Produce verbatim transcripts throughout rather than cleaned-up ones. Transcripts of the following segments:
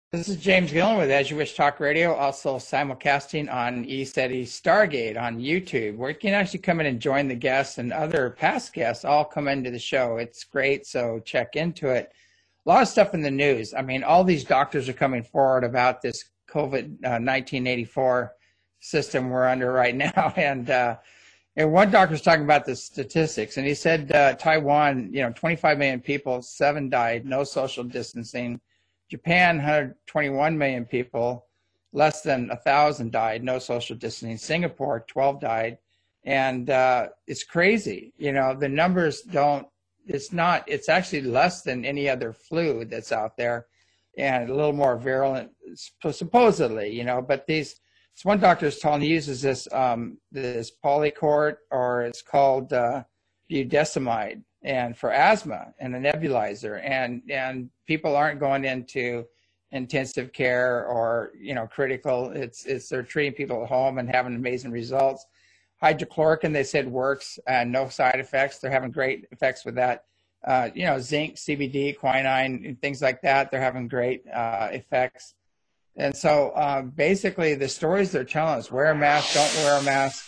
This is James Gillen with As You Wish Talk Radio, also simulcasting on ECETI Stargate on YouTube, where you can actually come in and join the guests, and other past guests all come into the show. It's great, so check into it. A lot of stuff in the news. I mean, all these doctors are coming forward about this COVID nineteen eighty-four system we're under right now. And, uh, and one doctor's talking about the statistics, and he said uh, Taiwan, you know, twenty-five million people, seven died, no social distancing. Japan, one hundred twenty-one million people, less than one thousand died, no social distancing. Singapore, twelve died. And uh, it's crazy. You know, the numbers don't, it's not, it's actually less than any other flu that's out there, and a little more virulent, supposedly, you know. But these, this one doctor is telling, he uses this, um, this Polycort, or it's called uh, budesonide, and for asthma, and a nebulizer, and and people aren't going into intensive care or, you know, critical. It's it's they're treating people at home and having amazing results. Hydrochloroquine, they said, works and no side effects. They're having great effects with that. Uh, you know, zinc, C B D, quinine, and things like that. They're having great uh, effects. And so uh, basically, the stories they're telling us: wear a mask, don't wear a mask.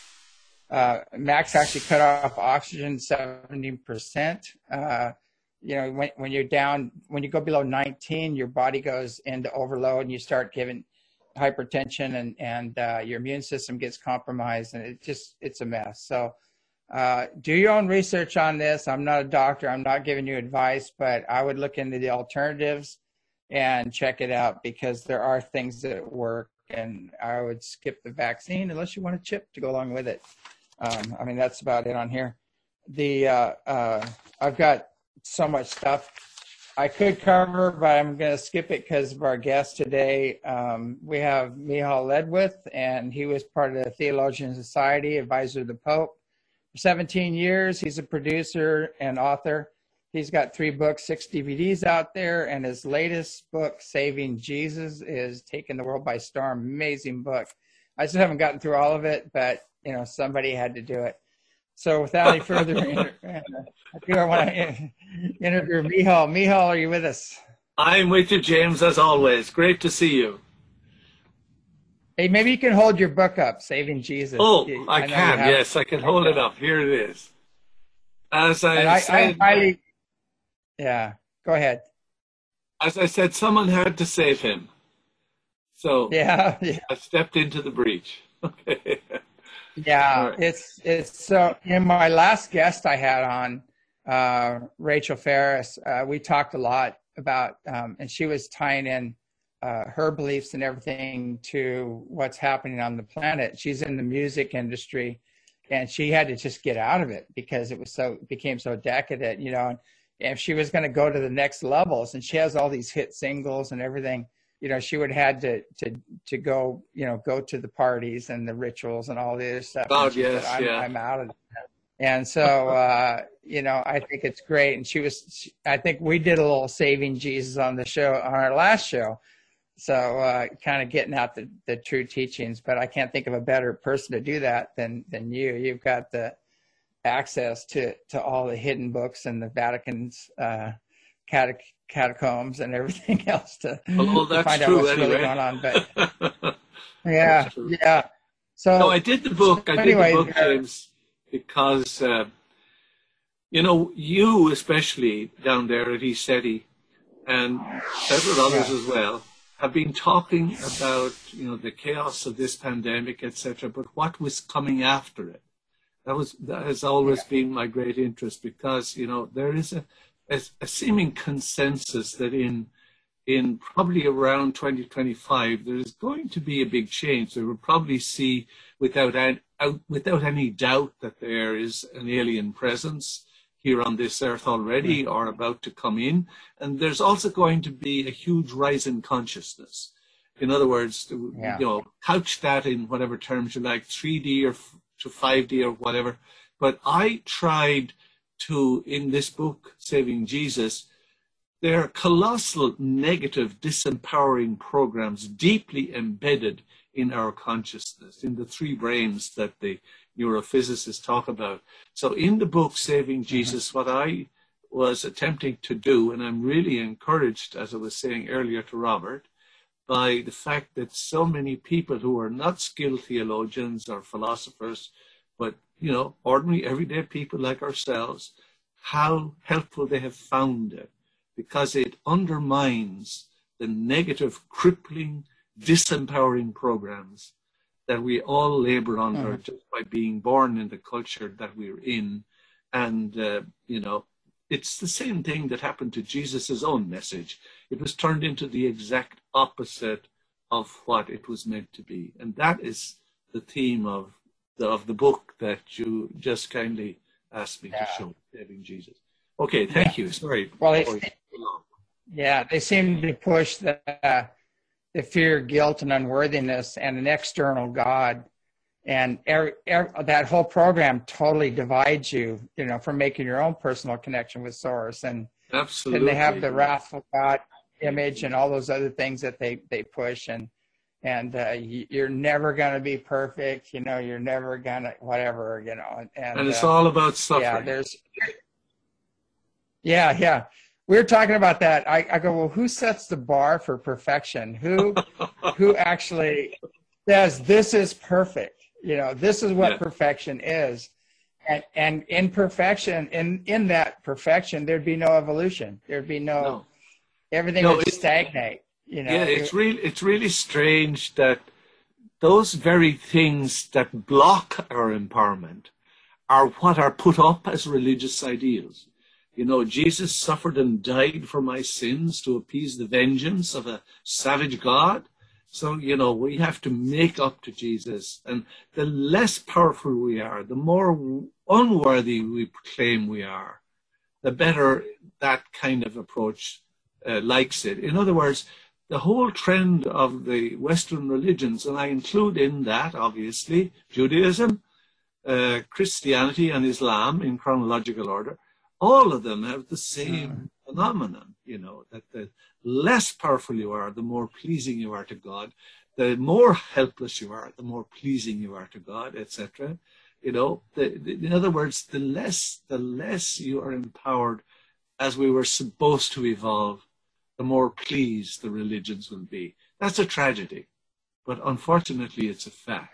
Uh, Max actually cut off oxygen seventy percent. Uh, you know, when, when you're down, when you go below nineteen, your body goes into overload and you start giving hypertension, and, and uh, your immune system gets compromised, and it just, it's a mess. So uh, do your own research on this. I'm not a doctor. I'm not giving you advice, but I would look into the alternatives and check it out, because there are things that work, and I would skip the vaccine unless you want a chip to go along with it. Um, I mean, that's about it on here. The uh, uh, I've got so much stuff I could cover, but I'm going to skip it because of our guest today. Um, we have Michal Ledwith, and he was part of the Theologian Society, advisor to the Pope for seventeen years. He's a producer and author. He's got three books, six D V Ds out there, and his latest book, Saving Jesus, is taking the world by storm. Amazing book. I just haven't gotten through all of it, but you know, somebody had to do it. So without any further ado, I want to interview Michal. Michal, are you with us? I'm with you, James, as always. Great to see you. Hey, maybe you can hold your book up, Saving Jesus. Oh, You- I, know you can. have- Yes, I can hold it up. Here it is. As I, And I, I said, highly, yeah, go ahead. as I said, someone had to save him. So Yeah, yeah. I stepped into the breach. Okay. Yeah, All right. it's it's so. In my last guest I had on, uh, Rachel Ferris, uh, we talked a lot about, um, and she was tying in uh, her beliefs and everything to what's happening on the planet. She's in the music industry, and she had to just get out of it because it was so it became so decadent, you know. And if she was going to go to the next levels, and she has all these hit singles and everything, you know, she would have had to, to, to go, you know, go to the parties and the rituals and all the other stuff. God, And she yes, said, I'm, yeah. I'm out of that. And so, uh, you know, I think it's great. And she was, she, I think we did a little Saving Jesus on the show, on our last show. So uh, kind of getting out the, the true teachings, but I can't think of a better person to do that than, than you. You've got the access to, to all the hidden books and the Vatican's uh, catech catacombs and everything else to, Oh, to that's find out true what's anyway. really going on. But yeah, That's true. yeah. So No, I did the book. I did anyway, the book, uh, James, because, uh, you know, you especially down there at ECETI, and several others Yeah. as well, have been talking about, you know, the chaos of this pandemic, et cetera, but what was coming after it. That was that has always been my great interest, because, you know, there is a, a, a seeming consensus that in in probably around twenty twenty-five, there is going to be a big change. They will probably see without, an, out, without any doubt that there is an alien presence here on this earth already or about to come in. And there's also going to be a huge rise in consciousness. In other words, Yeah. you know, couch that in whatever terms you like, three D or f- to five D or whatever. But I tried to, in this book, Saving Jesus, there are colossal negative, disempowering programs deeply embedded in our consciousness, in the three brains that the neurophysicists talk about. So in the book, Saving Jesus, mm-hmm. what I was attempting to do, and I'm really encouraged, as I was saying earlier to Robert, by the fact that so many people who are not skilled theologians or philosophers, but, you know, ordinary, everyday people like ourselves, how helpful they have found it, because it undermines the negative, crippling, disempowering programs that we all labor under mm-hmm. just by being born in the culture that we're in. And, uh, you know, it's the same thing that happened to Jesus' own message. It was turned into the exact opposite of what it was meant to be. And that is the theme of the, of the book that you just kindly asked me yeah. to show, Saving Jesus. Okay, thank yeah. you. Sorry. Well, they, yeah, they seem to push the, uh, the fear, guilt, and unworthiness and an external God. And every, every, that whole program totally divides you, you know, from making your own personal connection with Source. And, Absolutely. and they have the wrathful God image and all those other things that they, they push. And and uh, you're never going to be perfect, you know, you're never going to, whatever, you know. And, and it's uh, all about suffering. Yeah, there's, yeah, yeah. We were talking about that. I, I go, well, who sets the bar for perfection? Who, who actually says this is perfect? You know, this is what yeah. perfection is. And, and in perfection, in, in that perfection, there'd be no evolution. There'd be no, no. everything no, would stagnate. You know, yeah, it's really, it's really strange that those very things that block our empowerment are what are put up as religious ideals. You know, Jesus suffered and died for my sins to appease the vengeance of a savage God. So, you know, we have to make up to Jesus. And the less powerful we are, the more unworthy we claim we are, the better that kind of approach uh, likes it. In other words, the whole trend of the Western religions, and I include in that, obviously, Judaism, uh, Christianity, and Islam in chronological order, all of them have the same phenomenon, you know, that the less powerful you are, the more pleasing you are to God. The more helpless you are, the more pleasing you are to God, et cetera. You know, the, the, in other words, the less the less you are empowered as we were supposed to evolve, the more pleased the religions will be. That's a tragedy, but unfortunately, it's a fact.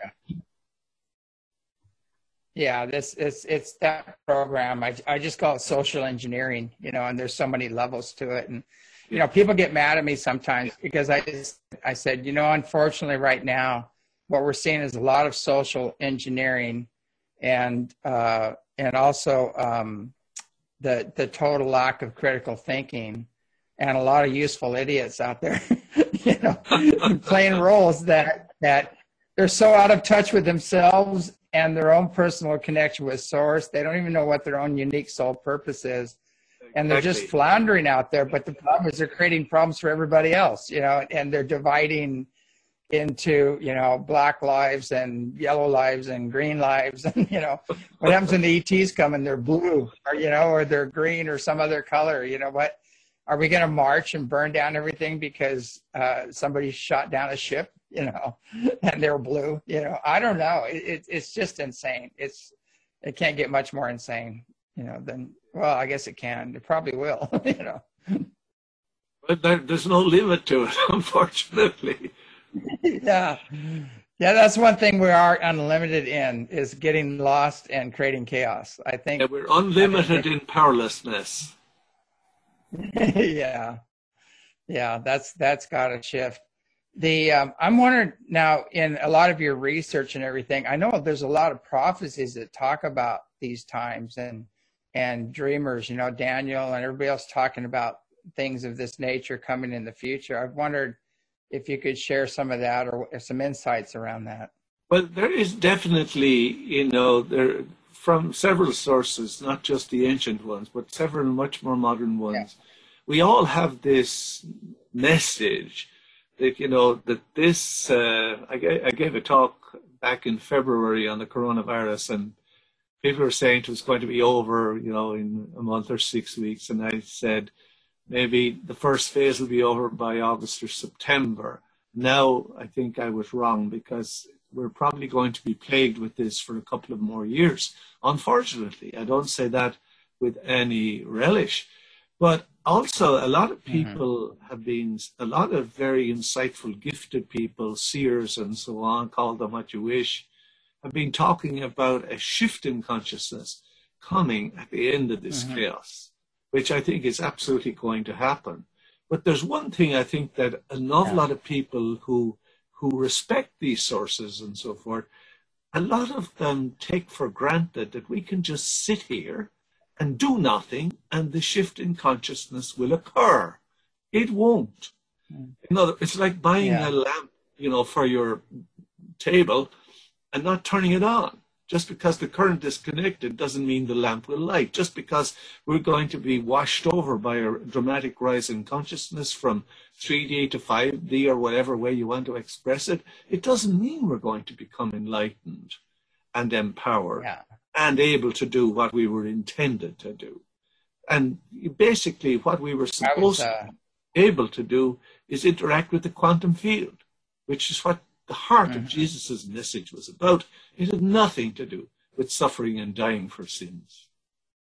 Yeah, this it's it's that program. I I just call it social engineering, you know, and there's so many levels to it. And you know, people get mad at me sometimes because I just I said, you know, unfortunately right now, what we're seeing is a lot of social engineering and uh, and also um, the the total lack of critical thinking and a lot of useful idiots out there, you know, playing roles that that they're so out of touch with themselves and their own personal connection with Source. They don't even know what their own unique soul purpose is. And they're just floundering out there. But the problem is they're creating problems for everybody else, you know, and they're dividing into, you know, black lives and yellow lives and green lives. And, you know, what happens when the E Ts come and they're blue or, you know, or they're green or some other color, you know what? Are we going to march and burn down everything because uh, somebody shot down a ship, you know, and they're blue? You know, I don't know. It, it, it's just insane. It's it can't get much more insane, you know, than, well, I guess it can. It probably will, you know. But there, there's no limit to it, unfortunately. Yeah. Yeah, that's one thing we are unlimited in, is getting lost and creating chaos. I think. Yeah, we're unlimited in powerlessness. yeah. Yeah, that's that's got to shift. The um, I'm wondering now, in a lot of your research and everything, I know there's a lot of prophecies that talk about these times and and dreamers, you know, Daniel and everybody else talking about things of this nature coming in the future. I've wondered if you could share some of that or some insights around that. Well, there is definitely, you know, there from several sources, not just the ancient ones, but several much more modern ones. Yeah. We all have this message that, you know, that this, uh, I, I gave a talk back in February on the coronavirus, and people were saying it was going to be over, you know, in a month or six weeks. And I said, maybe the first phase will be over by August or September. Now, I think I was wrong, because we're probably going to be plagued with this for a couple of more years. Unfortunately, I don't say that with any relish, but also, a lot of Mm-hmm. people have been, a lot of very insightful, gifted people, seers and so on, call them what you wish, have been talking about a shift in consciousness coming at the end of this Mm-hmm. chaos, which I think is absolutely going to happen. But there's one thing I think that an awful Yeah. lot of people who who respect these sources and so forth, a lot of them take for granted that we can just sit here and do nothing and the shift in consciousness will occur. It won't. In other, it's like buying Yeah. a lamp, you know, for your table and not turning it on. Just because the current is connected doesn't mean the lamp will light. Just because we're going to be washed over by a dramatic rise in consciousness from three D to five D or whatever way you want to express it, it doesn't mean we're going to become enlightened and empowered Yeah. and able to do what we were intended to do. And basically what we were I was, supposed uh, to be able to do is interact with the quantum field, which is what the heart mm-hmm. of Jesus' message was about. It had nothing to do with suffering and dying for sins.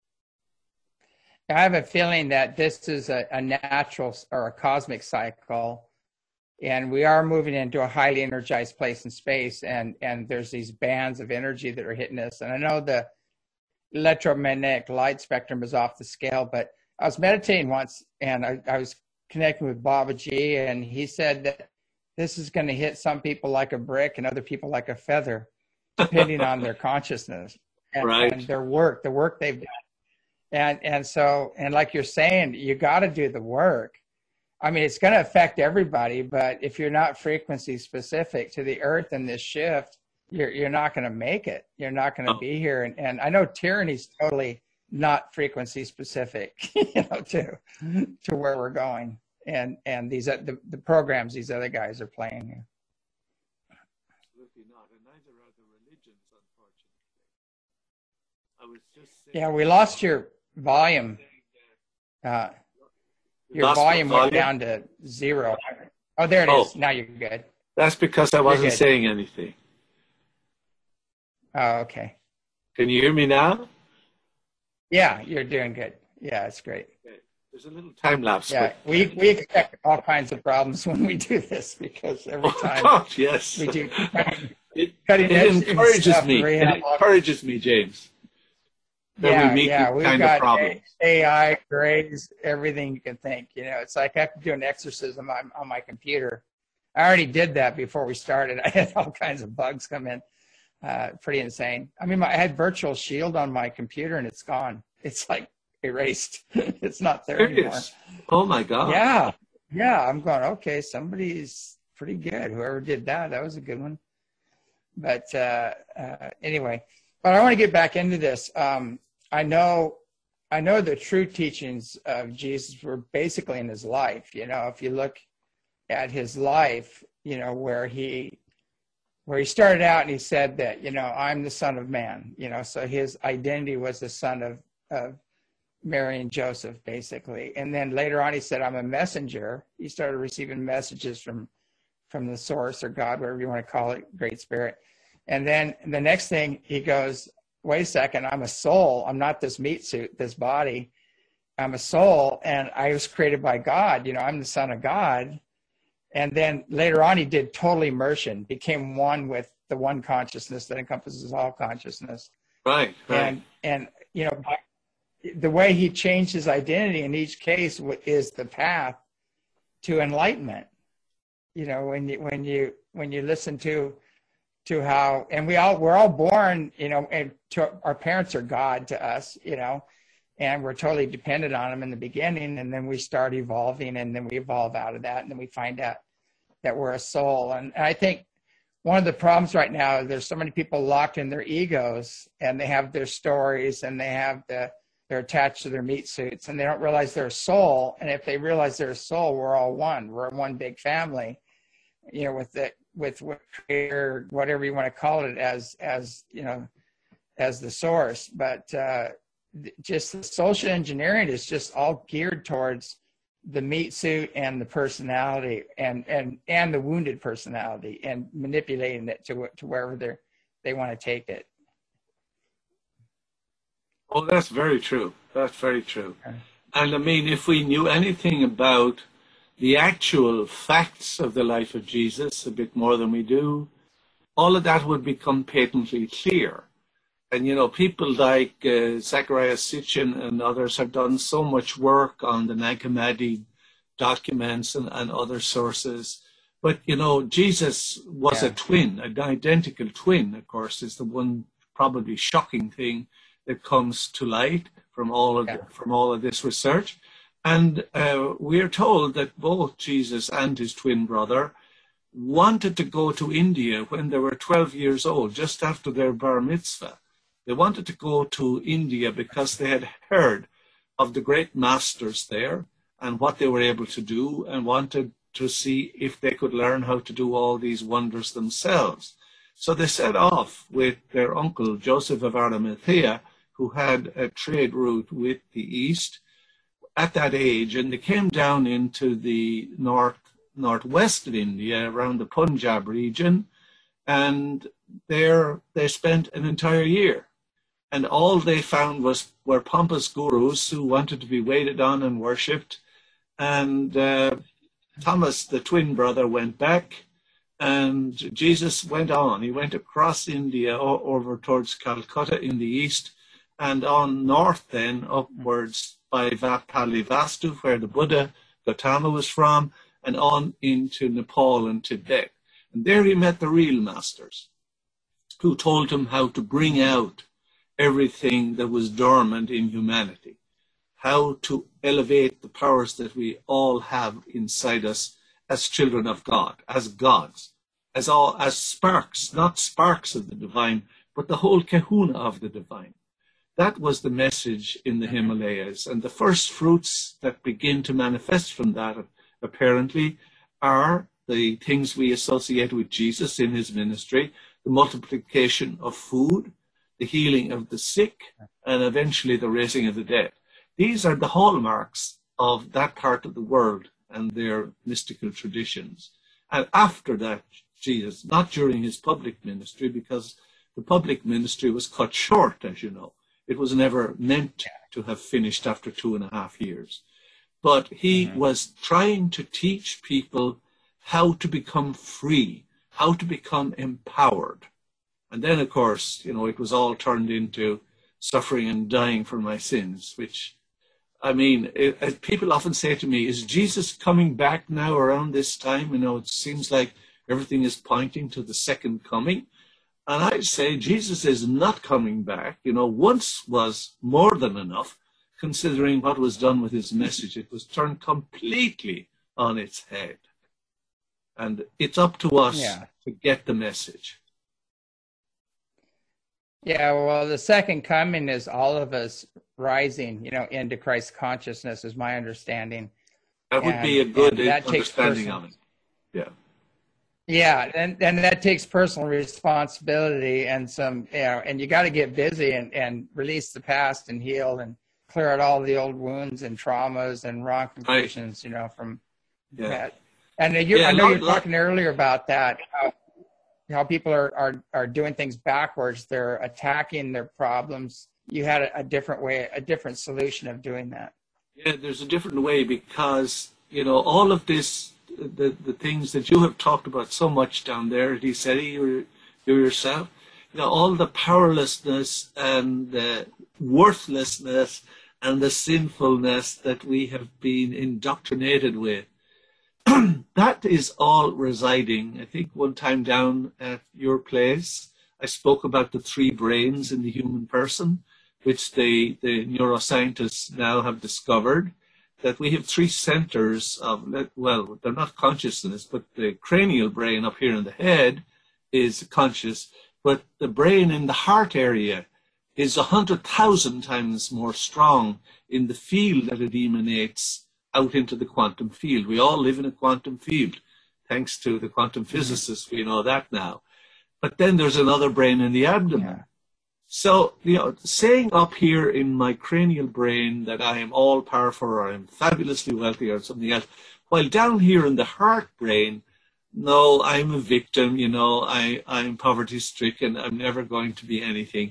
I have a feeling that this is a, a natural or a cosmic cycle, and we are moving into a highly energized place in space, and, and there's these bands of energy that are hitting us. And I know the electromagnetic light spectrum is off the scale, but I was meditating once, and I, I was connecting with Babaji, and he said that this is going to hit some people like a brick and other people like a feather, depending on their consciousness and, Right. and their work, the work they've done. And and so, and like you're saying, you got to do the work. I mean, it's going to affect everybody, but if you're not frequency specific to the earth and this shift, you're you're not going to make it. You're not going to Oh. be here. And and I know tyranny's totally not frequency specific, you know, to to where we're going. And and these the, the programs these other guys are playing here. Absolutely not, and neither are the religions, unfortunately. I was just saying, Yeah, we lost your volume. Uh, your lost my volume went volume? down to zero. Oh, there it Oh. is. Now you're good. That's because I wasn't good. saying anything. Oh, okay. Can you hear me now? Yeah, you're doing good. Yeah, it's great. Okay. There's a little time lapse. Yeah, we we expect all kinds of problems when we do this because every Oh, time God, yes. we do cutting, It, cutting it edge encourages stuff, me. we It have all- encourages me, James. That yeah, we meet yeah, this we've kind of got problem. A I, grades, everything you can think. You know, it's like I have to do an exorcism on, on my computer. I already did that before we started. I had all kinds of bugs come in. Uh, pretty insane. I mean, my, I had Virtual Shield on my computer and it's gone. It's like erased. It's not there anymore. Serious? Oh my God. Yeah, yeah. I'm going, okay, somebody's pretty good. Whoever did that, that was a good one. But uh, uh, anyway, but I want to get back into this. Um, I know, I know the true teachings of Jesus were basically in his life. You know, if you look at his life, you know, where he, where he started out and he said that, you know, I'm the Son of Man. You know, so his identity was the son of of Mary and Joseph, basically. And then later on, he said, I'm a messenger. He started receiving messages from from the source or God, whatever you want to call it, Great Spirit. And then the next thing he goes, wait a second, I'm a soul. I'm not this meat suit, this body. I'm a soul, and I was created by God. You know, I'm the Son of God. And then later on, he did total immersion, became one with the one consciousness that encompasses all consciousness. Right, right. And, and you know, the way he changed his identity in each case is the path to enlightenment. You know, when you when you when you listen to to how, and we all we're all born, you know, and to, our parents are God to us, you know, and we're totally dependent on them in the beginning, and then we start evolving, and then we evolve out of that, and then we find out that we're a soul. And, and I think one of the problems right now is there's so many people locked in their egos, and they have their stories, and they have the they're attached to their meat suits, and they don't realize they're a soul. And if they realize they're a soul, we're all one. We're one big family, you know, with the with what creator, whatever you want to call it, as as you know, as the source. But uh, just the social engineering is just all geared towards the meat suit and the personality, and and and the wounded personality, and manipulating it to to wherever they they want to take it. Oh, that's very true. That's very true. Okay. And I mean, if we knew anything about the actual facts of the life of Jesus, a bit more than we do, all of that would become patently clear. And, you know, people like uh, Zacharias Sitchin and others have done so much work on the Nag Hammadi documents and, and other sources. But, you know, Jesus was yeah. a twin, an identical twin, of course, is the one probably shocking thing that comes to light from all of, yeah. the, from all of this research. And uh, we're told that both Jesus and his twin brother wanted to go to India when they were twelve years old, just after their bar mitzvah. They wanted to go to India because they had heard of the great masters there and what they were able to do, and wanted to see if they could learn how to do all these wonders themselves. So they set off with their uncle, Joseph of Arimathea, who had a trade route with the East at that age, and they came down into the north northwest of India, around the Punjab region, and there they spent an entire year. And all they found was were pompous gurus who wanted to be waited on and worshipped. And uh, Thomas, the twin brother, went back, and Jesus went on. He went across India o- over towards Calcutta in the east, and on north then upwards by Palivastu, where the Buddha Gautama was from, and on into Nepal and Tibet. And there he met the real masters, who told him how to bring out everything that was dormant in humanity, how to elevate the powers that we all have inside us as children of God, as gods, as all as sparks, not sparks of the divine, but the whole kahuna of the divine. That was the message in the Himalayas. And the first fruits that begin to manifest from that, apparently, are the things we associate with Jesus in his ministry, the multiplication of food, the healing of the sick, and eventually the raising of the dead. These are the hallmarks of that part of the world and their mystical traditions. And after that, Jesus, not during his public ministry, because the public ministry was cut short, as you know. It was never meant to have finished after two and a half years. But he mm-hmm. was trying to teach people how to become free, how to become empowered. And then, of course, you know, it was all turned into suffering and dying for my sins, which, I mean, it, it, people often say to me, is Jesus coming back now around this time? You know, it seems like everything is pointing to the second coming. And I'd say Jesus is not coming back. You know, once was more than enough, considering what was done with his message. It was turned completely on its head. And it's up to us yeah. to get the message. Yeah, well, the second coming is all of us rising, you know, into Christ's consciousness, is my understanding. That would and, be a good understanding of it. Yeah. Yeah, and, and that takes personal responsibility and some, you know, and you got to get busy and, and release the past and heal and clear out all the old wounds and traumas and wrong conclusions, right. you know, from yeah. that. And you, yeah, I know you were talking earlier about that, how, how people are, are, are doing things backwards. They're attacking their problems. You had a, a different way, a different solution of doing that. Yeah, there's a different way because, you know, all of this, the, the things that you have talked about so much down there, he said, you, you yourself, you know, all the powerlessness and the worthlessness and the sinfulness that we have been indoctrinated with, that is all residing. I think one time down at your place, I spoke about the three brains in the human person, which they, the neuroscientists now have discovered, that we have three centers of, well, they're not consciousness, but the cranial brain up here in the head is conscious, but the brain in the heart area is a hundred thousand times more strong in the field that it emanates out into the quantum field. We all live in a quantum field. Thanks to the quantum physicists, we know that now. But then there's another brain in the abdomen. Yeah. So, you know, saying up here in my cranial brain that I am all powerful or I'm fabulously wealthy or something else, while down here in the heart brain, no, I'm a victim, you know, I, I'm poverty stricken, I'm never going to be anything.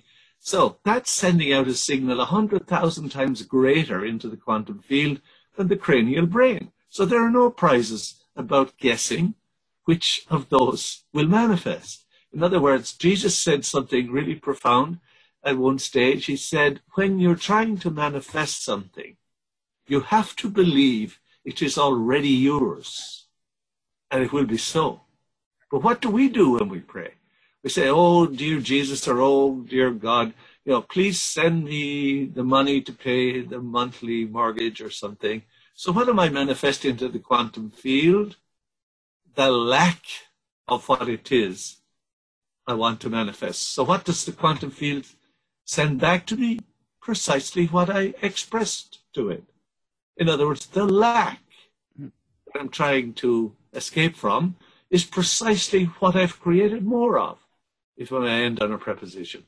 So that's sending out a signal one hundred thousand times greater into the quantum field than the cranial brain. So there are no prizes about guessing which of those will manifest. In other words, Jesus said something really profound at one stage. He said, when you're trying to manifest something, you have to believe it is already yours, and it will be so. But what do we do when we pray? We say, oh, dear Jesus, or oh, dear God, you know, please send me the money to pay the monthly mortgage or something. So what am I manifesting to the quantum field? The lack of what it is I want to manifest. So what does the quantum field send back to me? Precisely what I expressed to it. In other words, the lack that I'm trying to escape from is precisely what I've created more of, if I end on a preposition.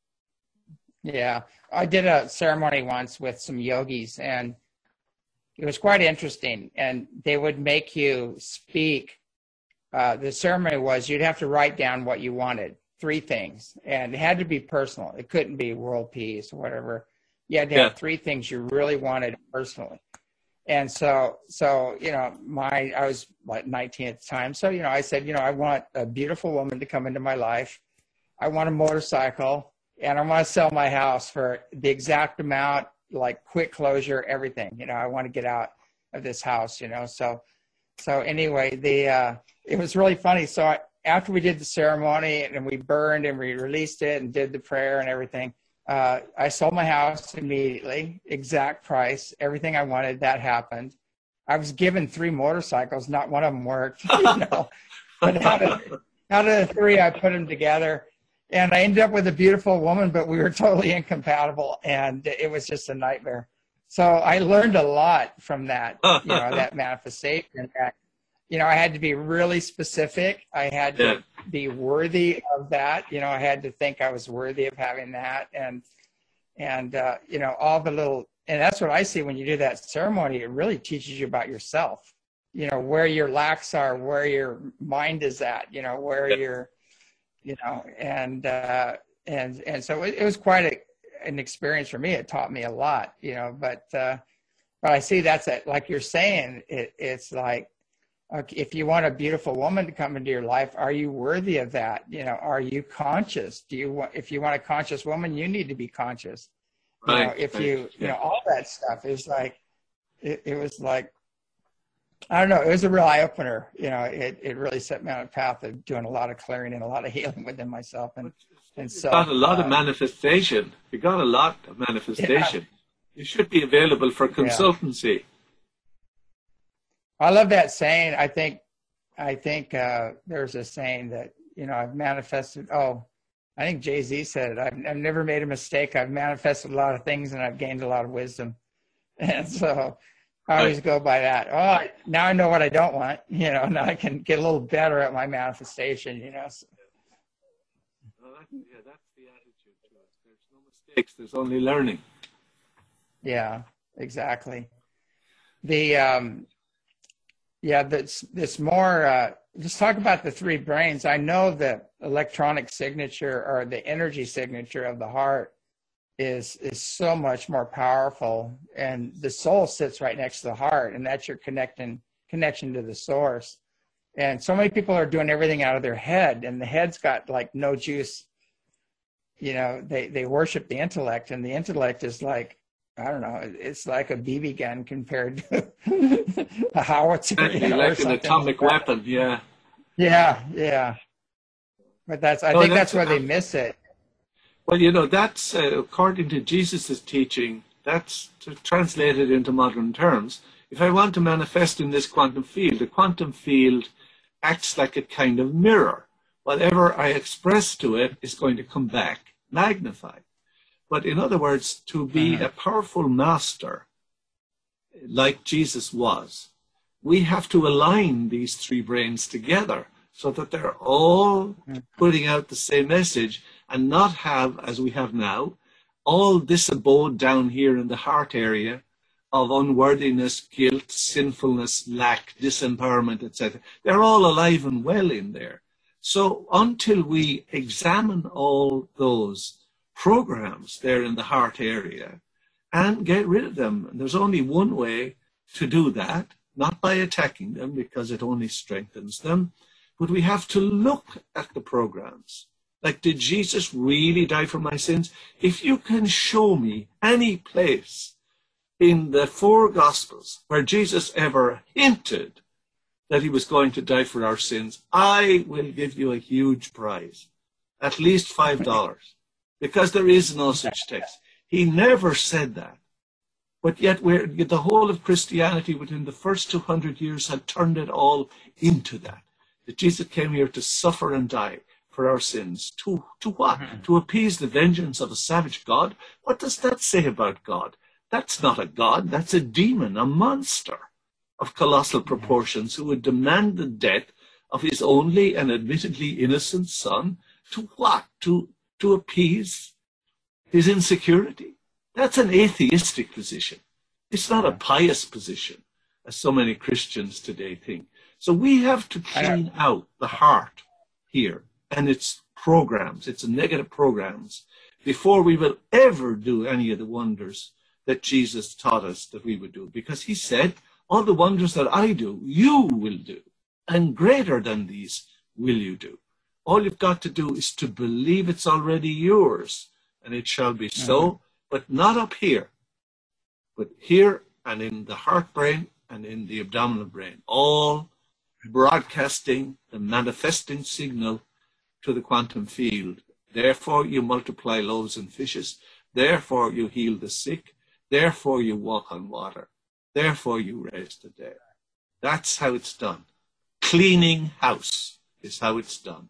Yeah, I did a ceremony once with some yogis, and it was quite interesting. And they would make you speak. Uh, the ceremony was you'd have to write down what you wanted, three things, and it had to be personal. It couldn't be world peace or whatever. You had to have yeah. three things you really wanted personally. And so, so, you know, my, I was like nineteen at the time. So, you know, I said, you know, I want a beautiful woman to come into my life. I want a motorcycle, and I want to sell my house for the exact amount, like quick closure, everything. You know, I want to get out of this house, you know. So, so anyway, the, uh, it was really funny. So I, after we did the ceremony and we burned and we released it and did the prayer and everything, Uh, I sold my house immediately, exact price, everything I wanted, that happened. I was given three motorcycles, not one of them worked, you know. But out of, out of the three, I put them together, and I ended up with a beautiful woman, but we were totally incompatible, and it was just a nightmare. So I learned a lot from that, you know, that manifestation. That, you know, I had to be really specific. I had to yeah. be worthy of that. You know, I had to think I was worthy of having that. And, and uh, you know, all the little, and that's what I see when you do that ceremony. It really teaches you about yourself, you know, where your lacks are, where your mind is at, you know, where yeah. you're, you know, and, uh, and, and so it, it was quite a, an experience for me. It taught me a lot, you know, but, uh, but I see that's it. Like you're saying, it, it's like, okay, if you want a beautiful woman to come into your life, are you worthy of that? You know, are you conscious? Do you want, if you want a conscious woman, you need to be conscious. Right. You know, if you, yeah. you know, all that stuff is like, it, it was like, I don't know, it was a real eye opener. You know, it, it really set me on a path of doing a lot of clearing and a lot of healing within myself. And, and so. You got a lot uh, of manifestation. You got a lot of manifestation. Yeah. You should be available for consultancy. Yeah. I love that saying. I think, I think uh, there's a saying that, you know, I've manifested. Oh, I think Jay-Z said it. I've, I've never made a mistake. I've manifested a lot of things, and I've gained a lot of wisdom. And so I always go by that. Oh, now I know what I don't want. You know, now I can get a little better at my manifestation. You know. So. Well, that's, yeah, that's the attitude to it. There's no mistakes. There's only learning. Yeah, exactly. The um, Yeah, this this more. Uh, just talk about the three brains. I know the electronic signature or the energy signature of the heart is is so much more powerful, and the soul sits right next to the heart, and that's your connecting connection to the source. And so many people are doing everything out of their head, and the head's got like no juice. You know, they they worship the intellect, and the intellect is like, I don't know, it's like a B B gun compared to a howitzer. You know, like an atomic like weapon, yeah. Yeah, yeah. But that's, I oh, think that's, that's where they miss it. Well, you know, that's, uh, according to Jesus' teaching, that's to translate it into modern terms. If I want to manifest in this quantum field, the quantum field acts like a kind of mirror. Whatever I express to it is going to come back magnified. But in other words, to be uh-huh. a powerful master, like Jesus was, we have to align these three brains together so that they're all putting out the same message, and not have, as we have now, all this abode down here in the heart area of unworthiness, guilt, sinfulness, lack, disempowerment, et cetera. They're all alive and well in there. So until we examine all those programs there in the heart area and get rid of them. And there's only one way to do that, not by attacking them because it only strengthens them, but we have to look at the programs. Like, did Jesus really die for my sins? If you can show me any place in the four Gospels where Jesus ever hinted that he was going to die for our sins, I will give you a huge prize, at least five dollars, because there is no such text. He never said that. But yet we're, the whole of Christianity within the first two hundred years had turned it all into that. That Jesus came here to suffer and die for our sins. To, to what? Mm-hmm. To appease the vengeance of a savage God? What does that say about God? That's not a God. That's a demon, a monster of colossal proportions who would demand the death of his only and admittedly innocent son. To what? To, to appease his insecurity. That's an atheistic position. It's not a pious position, as so many Christians today think. So we have to clean out the heart here and its programs, its negative programs, before we will ever do any of the wonders that Jesus taught us that we would do. Because he said, all the wonders that I do, you will do. And greater than these will you do. All you've got to do is to believe it's already yours, and it shall be so. Mm-hmm. But not up here, but here and in the heart brain and in the abdominal brain, all broadcasting the manifesting signal to the quantum field. Therefore, you multiply loaves and fishes. Therefore, you heal the sick. Therefore, you walk on water. Therefore, you raise the dead. That's how it's done. Cleaning house is how it's done.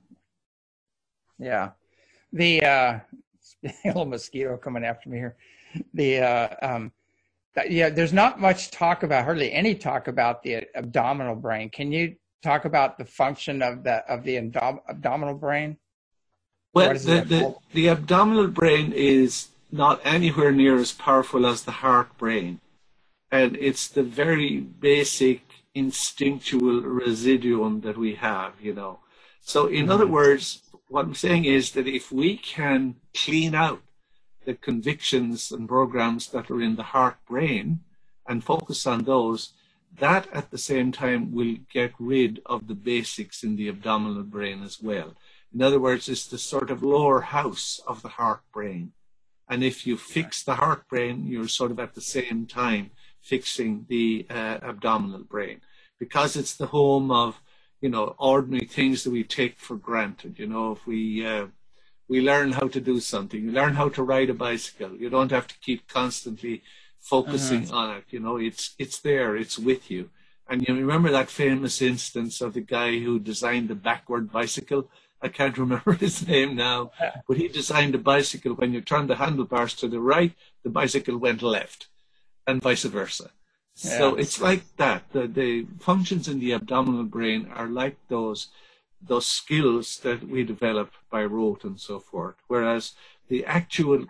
Yeah. The, uh, a little mosquito coming after me here. The uh, um, that, yeah, there's not much talk about, hardly any talk about the abdominal brain. Can you talk about the function of the of the abdom- abdominal brain? Well, the, the the abdominal brain is not anywhere near as powerful as the heart brain, and it's the very basic instinctual residuum that we have, you know. So, in mm-hmm. other words, what I'm saying is that if we can clean out the convictions and programs that are in the heart brain and focus on those, that at the same time will get rid of the basics in the abdominal brain as well. In other words, it's the sort of lower house of the heart brain. And if you fix the heart brain, you're sort of at the same time fixing the uh, abdominal brain, because it's the home of, you know, ordinary things that we take for granted. You know, if we uh, we learn how to do something, you learn how to ride a bicycle, you don't have to keep constantly focusing uh-huh. on it. You know, it's it's there, it's with you. And you remember that famous instance of the guy who designed the backward bicycle? I can't remember his name now, but he designed a bicycle. When you turn the handlebars to the right, the bicycle went left, and vice versa. Yeah. So it's like that. The, the functions in the abdominal brain are like those those skills that we develop by rote and so forth. Whereas the actual,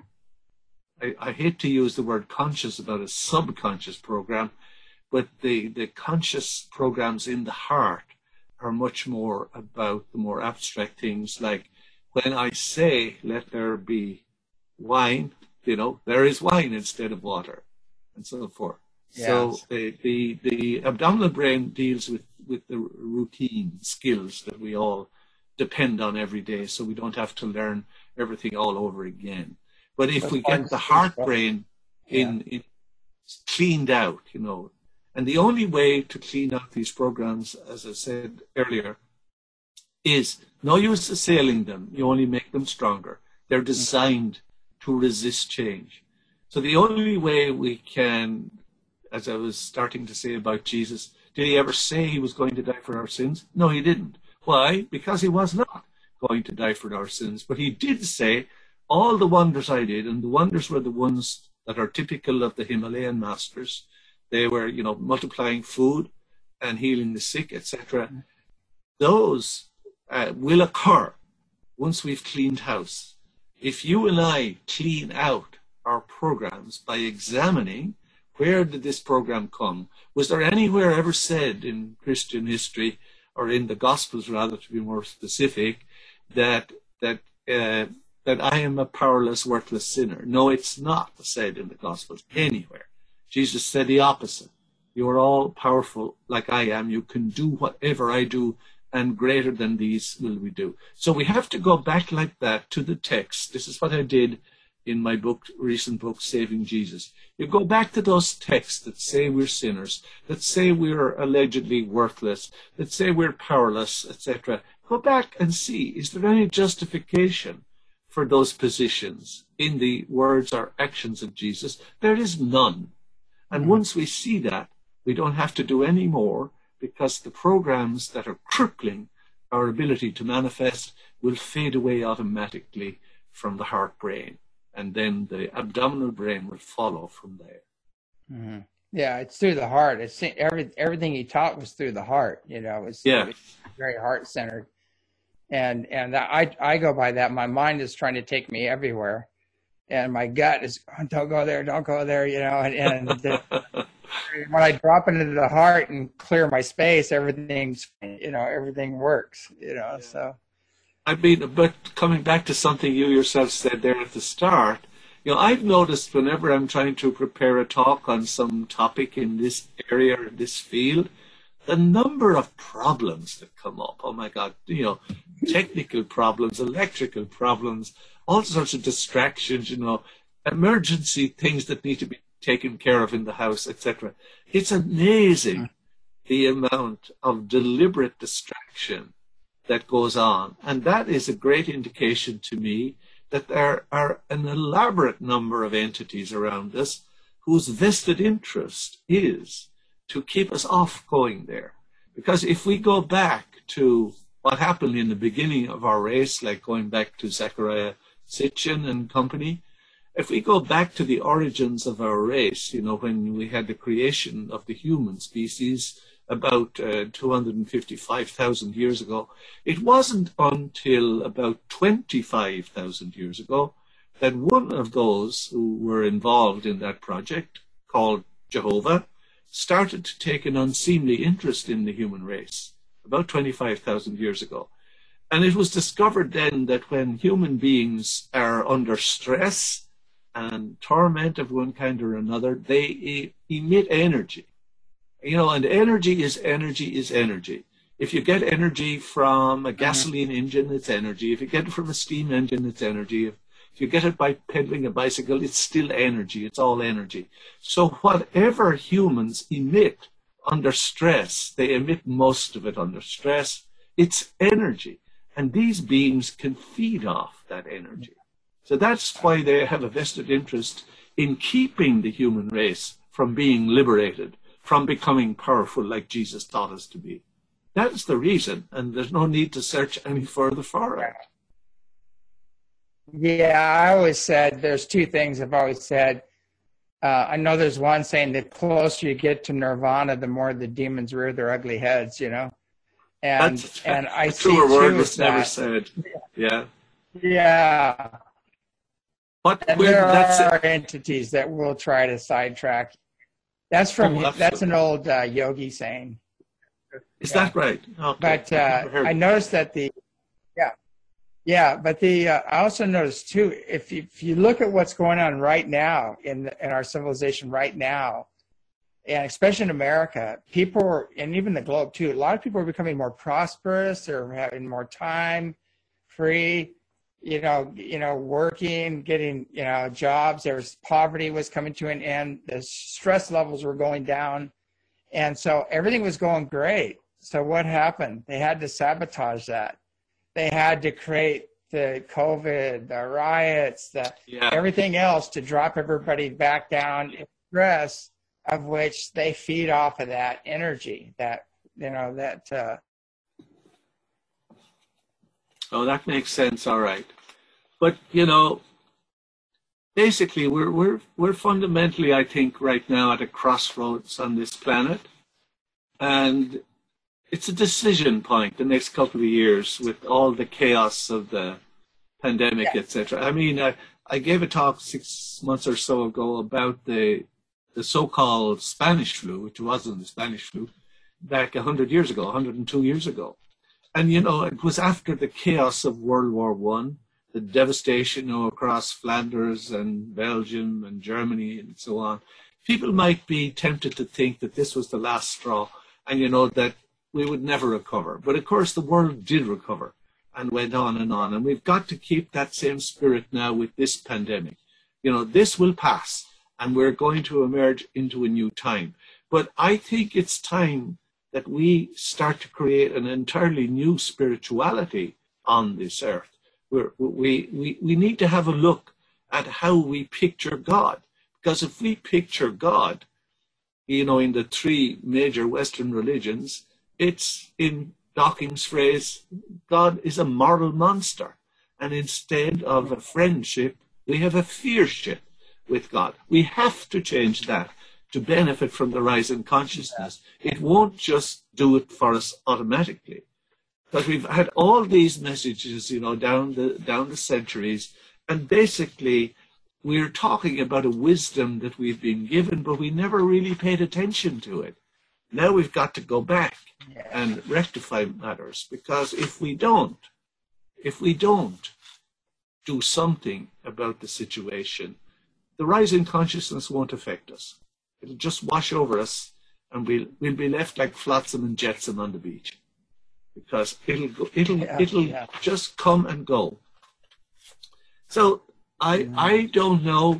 I, I hate to use the word conscious about a subconscious program, but the, the conscious programs in the heart are much more about the more abstract things, like when I say, let there be wine, you know, there is wine instead of water, and so forth. Yes. So the, the the abdominal brain deals with, with the routine skills that we all depend on every day, so we don't have to learn everything all over again. But if That's we get the heart brain in, yeah. in cleaned out, you know, and the only way to clean out these programs, as I said earlier, is no use assailing them. You only make them stronger. They're designed to resist change. So the only way we can, as I was starting to say about Jesus, did he ever say he was going to die for our sins? No, he didn't. Why? Because he was not going to die for our sins. But he did say, all the wonders I did, and the wonders were the ones that are typical of the Himalayan masters. They were, you know, multiplying food and healing the sick, et cetera. Those uh, will occur once we've cleaned house. If you and I clean out our programs by examining, where did this program come? Was there anywhere ever said in Christian history, or in the Gospels rather, to be more specific, that that uh, that I am a powerless, worthless sinner. No, it's not said in the Gospels anywhere. Jesus said the opposite. You are all powerful like I am. You can do whatever I do, and greater than these will we do. So we have to go back like that to the text. This is what I did in my book, recent book, Saving Jesus. You go back to those texts that say we're sinners, that say we're allegedly worthless, that say we're powerless, et cetera. Go back and see, is there any justification for those positions in the words or actions of Jesus? There is none. And mm-hmm. once we see that, we don't have to do any more, because the programs that are crippling our ability to manifest will fade away automatically from the heart brain. And then the abdominal brain will follow from there. Mm-hmm. Yeah, it's through the heart. It's every, everything he taught was through the heart. You know, it's, yeah. it's very heart centered. And and I I go by that. My mind is trying to take me everywhere, and my gut is, oh, don't go there, don't go there. You know, and, and the, when I drop into the heart and clear my space, everything's, you know, everything works. You know, yeah. so. I mean, but coming back to something you yourself said there at the start, you know, I've noticed whenever I'm trying to prepare a talk on some topic in this area, in this field, the number of problems that come up, oh my God, you know, technical problems, electrical problems, all sorts of distractions, you know, emergency things that need to be taken care of in the house, et cetera. It's amazing the amount of deliberate distraction that goes on. And that is a great indication to me that there are an elaborate number of entities around us whose vested interest is to keep us off going there. Because if we go back to what happened in the beginning of our race, like going back to Zechariah Sitchin and company, if we go back to the origins of our race, you know, when we had the creation of the human species about uh, two hundred fifty-five thousand years ago, it wasn't until about twenty-five thousand years ago that one of those who were involved in that project, called Jehovah, started to take an unseemly interest in the human race, about twenty-five thousand years ago. And it was discovered then that when human beings are under stress and torment of one kind or another, they e- emit energy. You know, and energy is energy is energy. If you get energy from a gasoline engine, it's energy. If you get it from a steam engine, it's energy. If, if you get it by pedaling a bicycle, it's still energy. It's all energy. So whatever humans emit under stress, they emit most of it under stress. It's energy. And these beings can feed off that energy. So that's why they have a vested interest in keeping the human race from being liberated, from becoming powerful like Jesus taught us to be. That's the reason, and there's no need to search any further for it. Yeah, I always said, there's two things I've always said. Uh, I know there's one saying the closer you get to nirvana, the more the demons rear their ugly heads, you know? And That's, and I a see truer word too was that, never said. Yeah. Yeah. But and there are it. entities that will try to sidetrack. That's from Oh, that's an old uh, yogi saying. Is yeah. that right? Okay. But uh, I noticed that the yeah yeah, but the uh, I also noticed too, if you, if you look at what's going on right now in the, in our civilization right now, and especially in America, people are, and even the globe too, a lot of people are becoming more prosperous. They're having more time, free. You know, you know, working, getting, you know, jobs. There was poverty was coming to an end. The stress levels were going down, and so everything was going great. So what happened? They had to sabotage that. They had to create the COVID, the riots, the yeah. everything else to drop everybody back down in stress, of which they feed off of that energy. That you know that. Uh, Oh, that makes sense. All right. But, you know, basically, we're, we're, we're fundamentally, I think, right now at a crossroads on this planet. And it's a decision point the next couple of years with all the chaos of the pandemic, yeah. et cetera. I mean, I, I gave a talk six months or so ago about the, the so-called Spanish flu, which wasn't the Spanish flu, back one hundred years ago, one hundred two years ago. And, you know, it was after the chaos of World War One the devastation, you know, across Flanders and Belgium and Germany and so on, people might be tempted to think that this was the last straw and, you know, that we would never recover. But of course, the world did recover and went on and on. And we've got to keep that same spirit now with this pandemic. You know, this will pass and we're going to emerge into a new time. But I think it's time that we start to create an entirely new spirituality on this earth. We're, we, we, we need to have a look at how we picture God. Because if we picture God, you know, in the three major Western religions, it's, in Dawkins' phrase, God is a moral monster. And instead of a friendship, we have a fearship with God. We have to change that to benefit from the rise in consciousness. It won't just do it for us automatically. But we've had all these messages, you know, down the down the centuries, and basically we're talking about a wisdom that we've been given, but we never really paid attention to it. Now we've got to go back and rectify matters, because if we don't, if we don't do something about the situation, the rise in consciousness won't affect us. It'll just wash over us, and we'll we'll be left like flotsam and jetsam on the beach, because it'll go, it'll yeah, it'll yeah. just come and go. So I mm. I don't know.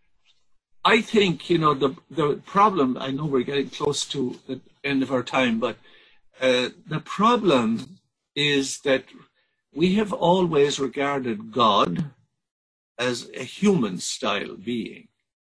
I think, you know, the the problem. I know we're getting close to the end of our time, but uh, the problem is that we have always regarded God as a human-style being.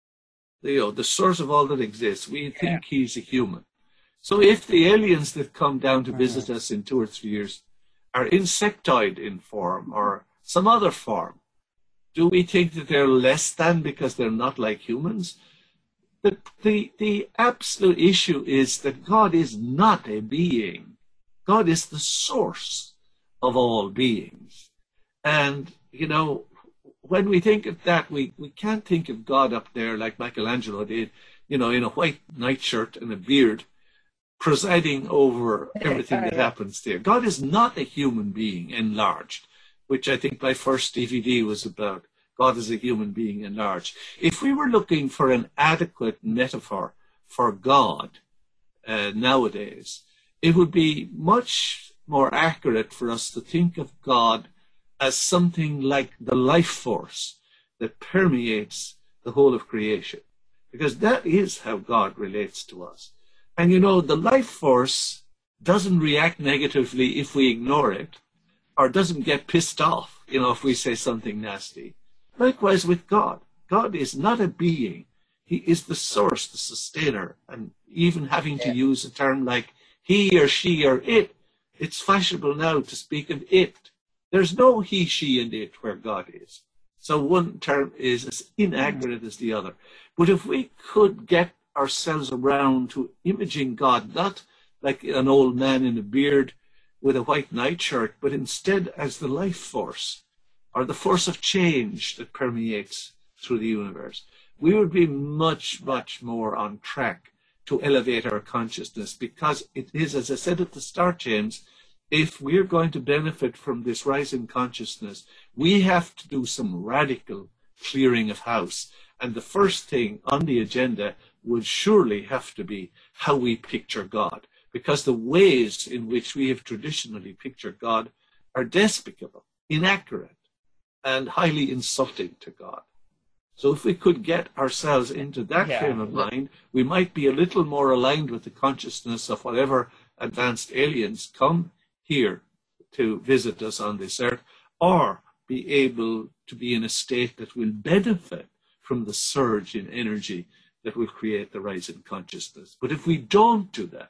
You know, the source of all that exists. We think yeah. he's a human. So if the aliens that come down to visit us in two or three years are insectoid in form or some other form, do we think that they're less than because they're not like humans? The, the, the absolute issue is that God is not a being. God is the source of all beings. And, you know, when we think of that, we, we can't think of God up there like Michelangelo did, you know, in a white nightshirt and a beard, presiding over everything that happens there. God is not a human being enlarged, which I think my first D V D was about. God is a human being enlarged. If we were looking for an adequate metaphor for God uh, nowadays, it would be much more accurate for us to think of God as something like the life force that permeates the whole of creation, because that is how God relates to us. And you know, the life force doesn't react negatively if we ignore it, or doesn't get pissed off, you know, if we say something nasty. Likewise with God. God is not a being. He is the source, the sustainer. And even having to use a term like he or she or it, it's fashionable now to speak of it. There's no he, she, and it where God is. So one term is as inaccurate as the other. But if we could get ourselves around to imaging God, not like an old man in a beard with a white nightshirt, but instead as the life force, or the force of change that permeates through the universe, we would be much, much more on track to elevate our consciousness, because it is, as I said at the start, James, if we're going to benefit from this rise in consciousness, we have to do some radical clearing of house. And the first thing on the agenda would surely have to be how we picture God, because the ways in which we have traditionally pictured God are despicable, inaccurate, and highly insulting to God. So if we could get ourselves into that yeah. frame of mind, we might be a little more aligned with the consciousness of whatever advanced aliens come here to visit us on this earth, or be able to be in a state that will benefit from the surge in energy that will create the rise in consciousness. But if we don't do that,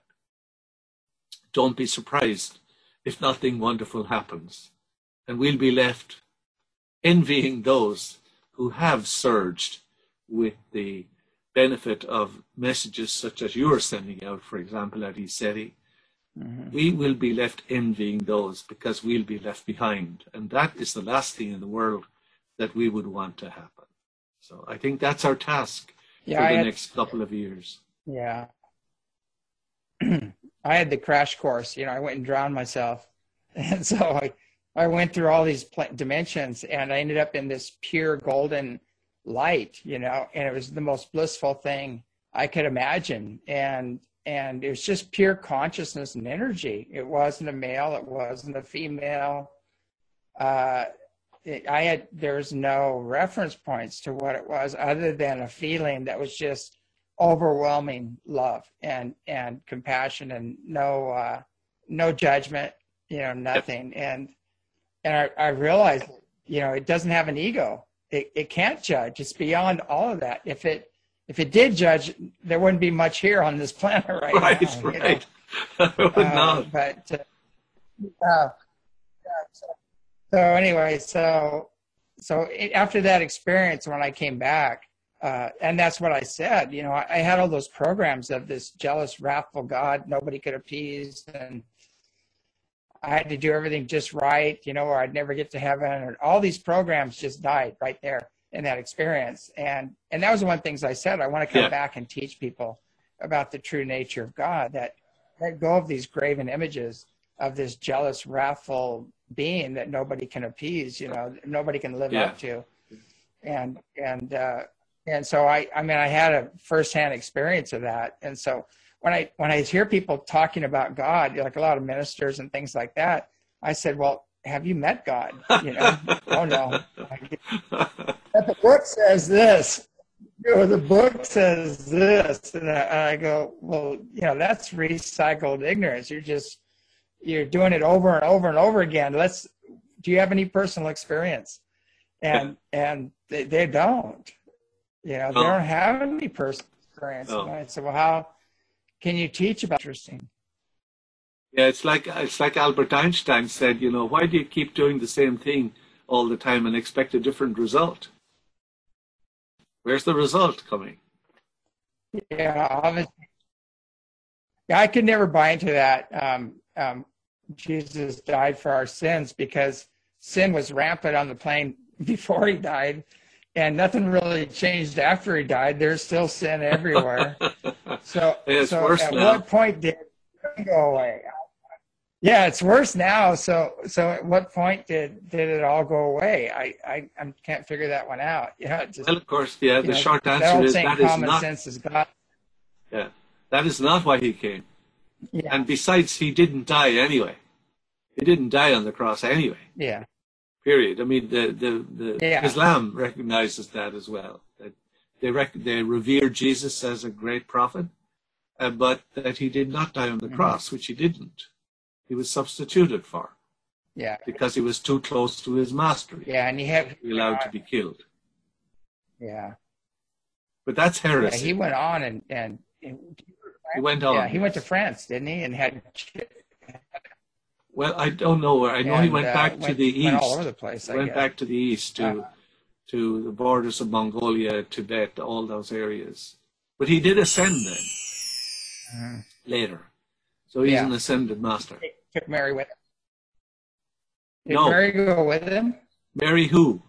don't be surprised if nothing wonderful happens. And we'll be left envying those who have surged with the benefit of messages such as you're sending out, for example, at ECETI. Mm-hmm. We will be left envying those, because we'll be left behind. And that is the last thing in the world that we would want to happen. So I think that's our task yeah, for the had, next couple of years. Yeah. I had the crash course, you know, I went and drowned myself. And so I, I went through all these pl- dimensions, and I ended up in this pure golden light, you know, and it was the most blissful thing I could imagine. And and it was just pure consciousness and energy. It wasn't a male, it wasn't a female. Uh, it, I had there's no reference points to what it was other than a feeling that was just overwhelming love and and compassion, and no uh, no judgment, you know, nothing. And and I, I realized, you know, it doesn't have an ego. It it can't judge. It's beyond all of that. If it if it did judge, there wouldn't be much here on this planet right, right now. Right, right. It would uh, not. But uh, uh, so, so anyway, so so it, after that experience, when I came back, uh, and that's what I said. You know, I, I had all those programs of this jealous, wrathful God nobody could appease, and I had to do everything just right, you know, or I'd never get to heaven. And all these programs just died right there in that experience. And and that was one of the things I said. I want to come Yeah. back and teach people about the true nature of God, that let go of these graven images of this jealous, wrathful being that nobody can appease, you know, nobody can live Yeah. up to. And and uh, and so I, I mean, I had a firsthand experience of that. And so when I when I hear people talking about God, like a lot of ministers and things like that, I said, well, have you met God? You know, oh no. But the book says this. You know, the book says this, and I, and I go, well, you know, that's recycled ignorance. You're just you're doing it over and over and over again. Let's. Do you have any personal experience? And and they, they don't. You know, No. they don't have any personal experience. No. And I said, well, how can you teach about interesting? Yeah, it's like it's like Albert Einstein said, you know, why do you keep doing the same thing all the time and expect a different result? Where's the result coming? Yeah, obviously. Yeah, I could never buy into that. Um, um, Jesus died for our sins, because sin was rampant on the plane before he died, and nothing really changed after he died. There's still sin everywhere. So, It's so worse at now. what point did it go away? Yeah, it's worse now. So, so at what point did, did it all go away? I, I, I can't figure that one out. Yeah, it just, Well, of course, yeah, you the know, short that answer old is saying, that is common not, sense is God. yeah, that is not why he came. Yeah, And besides, he didn't die anyway. He didn't die on the cross anyway, yeah, period. I mean, the, the, the Yeah. Islam recognizes that as well. That they, rec- they revere Jesus as a great prophet, uh, but that he did not die on the Mhm. cross, which he didn't. He was substituted for yeah, because he was too close to his master. yeah. And he had, He was allowed to be killed. yeah, But that's yeah. heresy. He went on and and, and He went on. yeah, he went to France, didn't he? And had Well, I don't know where. I know he and, went uh, back to went- the went east. all over the place, I Went guess. back to the east to Uh, to the borders of Mongolia, Tibet, all those areas. But he did ascend then Mhm. later. So he's Yeah. an ascended master. Took Mary with him. Did No. Mary go with him? Mary who?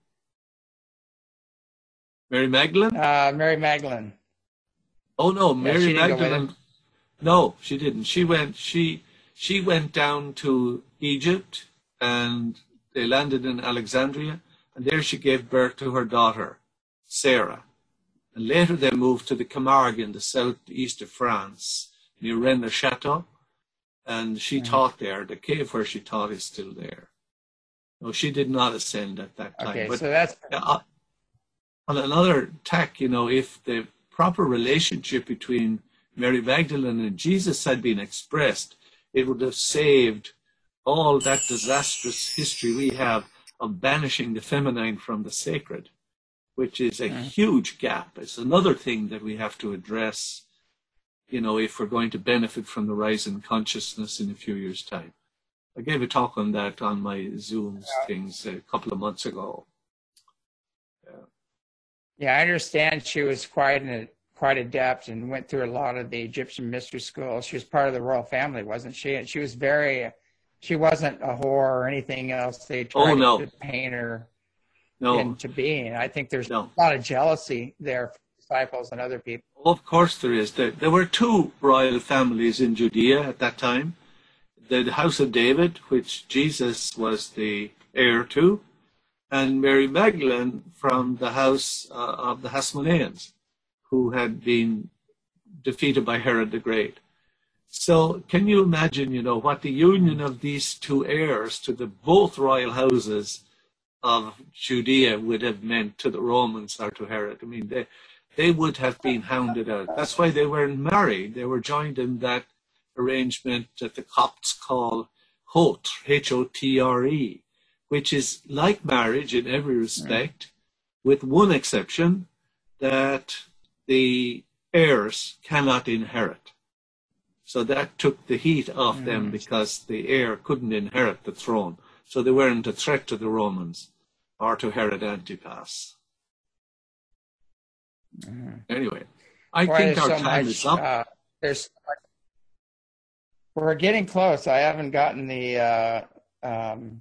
Mary Magdalene? Uh, Mary Magdalene. Oh no, Yeah, Mary she didn't go with Magdalene. No, she didn't. She went. She she went down to Egypt, and they landed in Alexandria, and there she gave birth to her daughter, Sarah. And later they moved to the Camargue in the southeast of France, near Rennes-le-Château, and she Mhm. taught there. The cave where she taught is still there. No, she did not ascend at that time. Okay, but so that's uh, on another tack, you know, if the proper relationship between Mary Magdalene and Jesus had been expressed, it would have saved all that disastrous history we have of banishing the feminine from the sacred, which is a Mm. huge gap. It's another thing that we have to address, you know, if we're going to benefit from the rise in consciousness in a few years' time. I gave a talk on that on my Zooms things a couple of months ago. yeah. I understand she was quite an quite adept and went through a lot of the Egyptian mystery schools. She was part of the royal family, wasn't she? And she was very. She wasn't a whore or anything else. They tried Oh, no. to paint her No, into being. I think there's no. a lot of jealousy there for disciples and other people. Of course there is. There, there were two royal families in Judea at that time. the house of David, which Jesus was the heir to, and Mary Magdalene from the house uh, of the Hasmoneans, who had been defeated by Herod the Great. So can you imagine, you know, what the union of these two heirs to the both royal houses of Judea would have meant to the Romans or to Herod? I mean, they, they would have been hounded out. That's why they weren't married. They were joined in that arrangement that the Copts call Hotre, H O T R E, which is like marriage in every respect, with one exception, that the heirs cannot inherit. So that took the heat off them because the heir couldn't inherit the throne. So they weren't a threat to the Romans or to Herod Antipas. Mm-hmm. Anyway, I Boy, think our so time much, is up. Uh, there's, we're getting close. I haven't gotten the uh, um,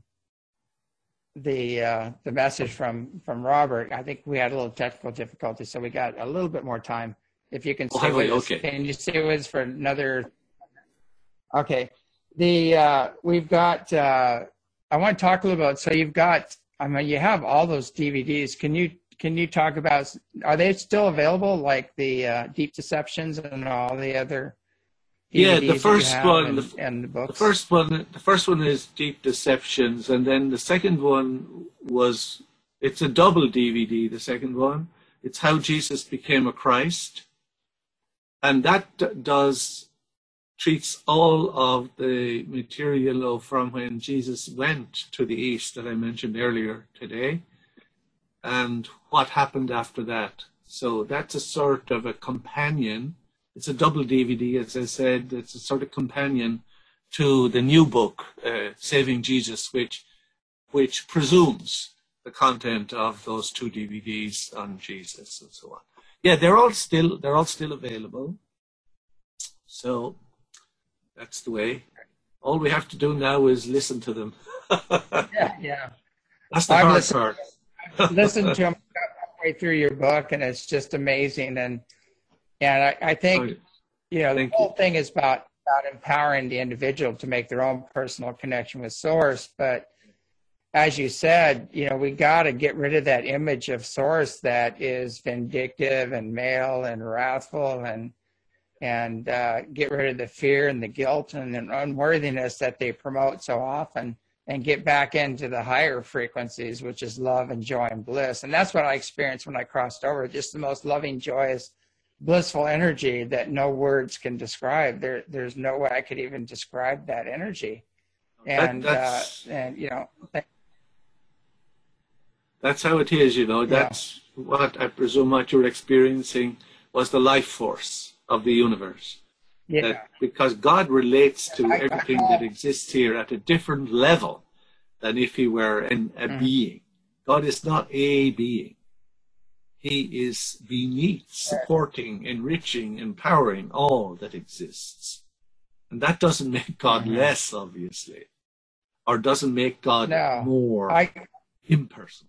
the uh, the message from from Robert. I think we had a little technical difficulty, so we got a little bit more time. If you can stay oh, with us, okay. Can you stay with us for another? Okay, the uh, we've got. Uh, I want to talk a little about. So you've got. I mean, you have all those D V Ds. Can you can you talk about? Are they still available? Like the uh, Deep Deceptions and all the other D V Ds yeah, the first one, and, the, and the books. The first one, the first one is Deep Deceptions, and then the second one was. It's a double D V D. The second one, it's How Jesus Became a Christ. And that does treats all of the material from when Jesus went to the East that I mentioned earlier today, and what happened after that. So that's a sort of a companion. It's a double D V D, as I said. It's a sort of companion to the new book, uh, Saving Jesus, which which presumes the content of those two D V Ds on Jesus and so on. Yeah, they're all still they're all still available. So that's the way. All we have to do now is listen to them. yeah, yeah. That's the I've hard listened, part. I've listened to them halfway through your book, and it's just amazing. And and I, I think Oh, you know the thank whole you. thing is about about empowering the individual to make their own personal connection with Source, but as you said, you know, we got to get rid of that image of Source that is vindictive and male and wrathful, and and uh, get rid of the fear and the guilt and the unworthiness that they promote so often, and get back into the higher frequencies, which is love and joy and bliss. And that's what I experienced when I crossed over, just the most loving, joyous, blissful energy that no words can describe. There, there's no way I could even describe that energy. And, That, uh, that's, and you know, that's how it is, you know. That's yeah. what I presume what you're experiencing was the life force of the universe. Yeah. That because God relates to everything that exists here at a different level than if he were an, a mm. being. God is not a being. He is beneath, supporting, enriching, empowering all that exists. And that doesn't make God mm-hmm. less, obviously, or doesn't make God no, more I, impersonal.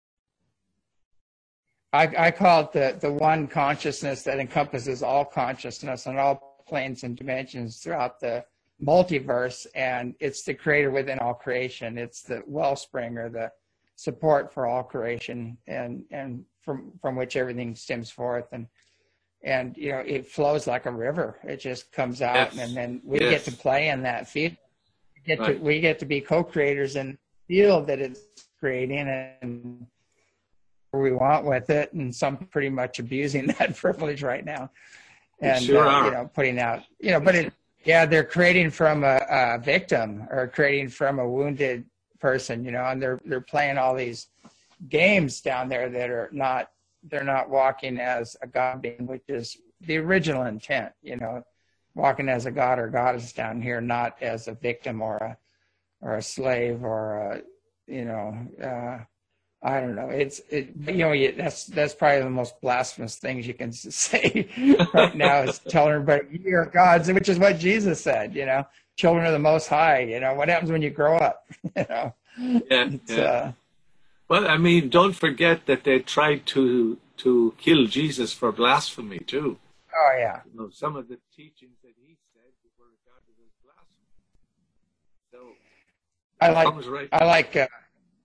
I, I call it the, the one consciousness that encompasses all consciousness on all planes and dimensions throughout the multiverse, and it's the creator within all creation. It's the wellspring or the support for all creation, and, and from, from which everything stems forth. And, and, you know, it flows like a river. It just comes out, yes. and then we yes. get to play in that field. We get, right. to, we get to be co-creators in the field that it's creating, and we want with it, and some pretty much abusing that privilege right now, and sure uh, you know, putting out, you know, but it, yeah, they're creating from a, a victim or creating from a wounded person, you know, and they're they're playing all these games down there that are not, they're not walking as a god being, which is the original intent, you know, walking as a god or goddess down here, not as a victim or a or a slave or a, you know. Uh, I don't know. It's it. You know, that's that's probably the most blasphemous things you can say right now is telling everybody you're gods, which is what Jesus said. You know, children of the Most High. You know, what happens when you grow up? You know. Yeah. yeah. Uh, well, I mean, don't forget that they tried to to kill Jesus for blasphemy too. Oh yeah. You know, some of the teachings that he said were regarded as blasphemy. So I like, Tom was right. I like, uh,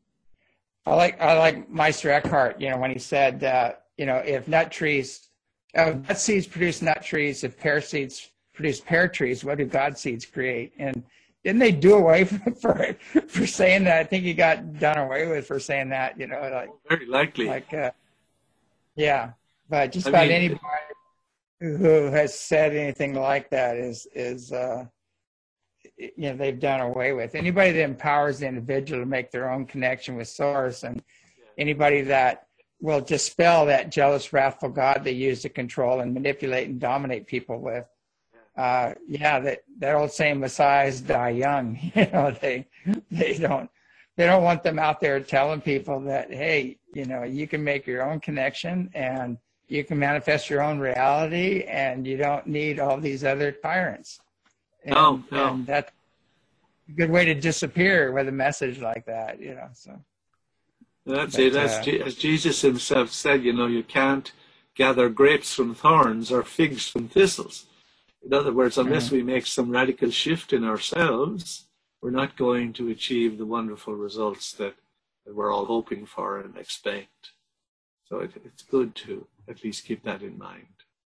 I like, I like Meister Eckhart, you know, when he said, uh, you know, if nut trees, uh, nut seeds produce nut trees, if pear seeds produce pear trees, what do God seeds create? And didn't they do away for, for saying that? I think he got done away with for saying that, you know, like, Very likely. like, uh, yeah, but just I about mean, anybody who has said anything like that is, is, uh, you know, they've done away with. Anybody that empowers the individual to make their own connection with source, and anybody that will dispel that jealous, wrathful God they use to control and manipulate and dominate people with. Uh, yeah, that, that old saying, Messiahs die young. You know, they they don't they don't want them out there telling people that, hey, you know, you can make your own connection and you can manifest your own reality, and you don't need all these other tyrants. And, no, no. and that's a good way to disappear with a message like that, you know. So That's but, it. As, uh, Je- as Jesus himself said, you know, you can't gather grapes from thorns or figs from thistles. In other words, unless mm-hmm. we make some radical shift in ourselves, we're not going to achieve the wonderful results that, that we're all hoping for and expect. So it, it's good to at least keep that in mind.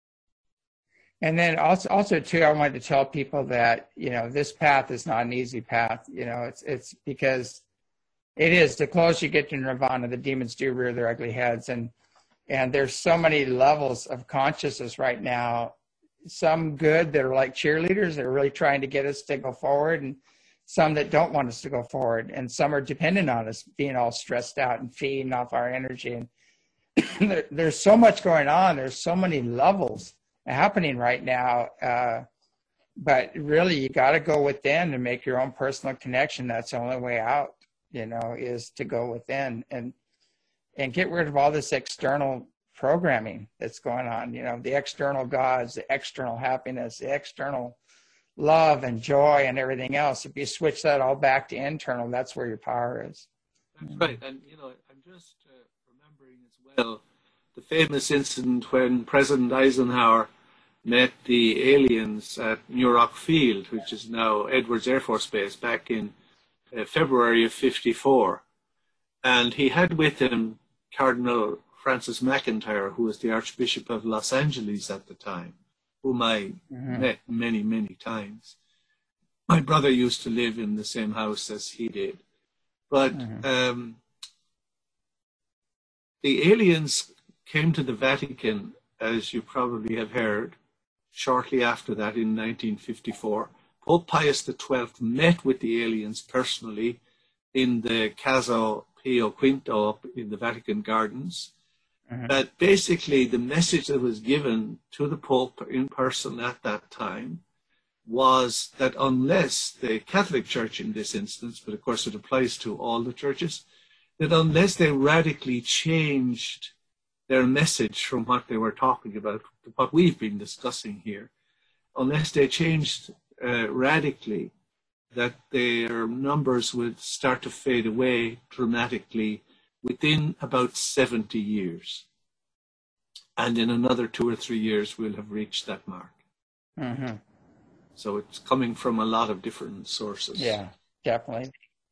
And then also, also too, I wanted to tell people that, you know, this path is not an easy path. You know, it's it's because it is. The closer you get to nirvana, the demons do rear their ugly heads, and and there's so many levels of consciousness right now. Some good that are like cheerleaders that are really trying to get us to go forward, and some that don't want us to go forward, and some are dependent on us being all stressed out and feeding off our energy. And there, there's so much going on. There's so many levels happening right now. Uh, but really, you got to go within and make your own personal connection. That's the only way out, you know, is to go within and and get rid of all this external programming that's going on, you know, the external gods, the external happiness, the external love and joy and everything else. If you switch that all back to internal, that's where your power is. That's right. And, you know, I'm just uh, remembering as well the famous incident when President Eisenhower met the aliens at Muroc Field, which is now Edwards Air Force Base, back in uh, February of fifty-four. And he had with him Cardinal Francis McIntyre, who was the Archbishop of Los Angeles at the time, whom I mm-hmm. met many, many times. My brother used to live in the same house as he did. But mm-hmm. um, the aliens came to the Vatican, as you probably have heard, shortly after that in nineteen fifty-four. Pope Pius the twelfth met with the aliens personally in the Casa Pio Quinto up in the Vatican Gardens. Mm-hmm. That basically the message that was given to the Pope in person at that time was that unless the Catholic Church in this instance, but of course it applies to all the churches, that unless they radically changed their message from what they were talking about to what we've been discussing here, unless they changed uh, radically, that their numbers would start to fade away dramatically within about seventy years. And in another two or three years, we'll have reached that mark. Mm-hmm. So it's coming from a lot of different sources. Yeah, definitely.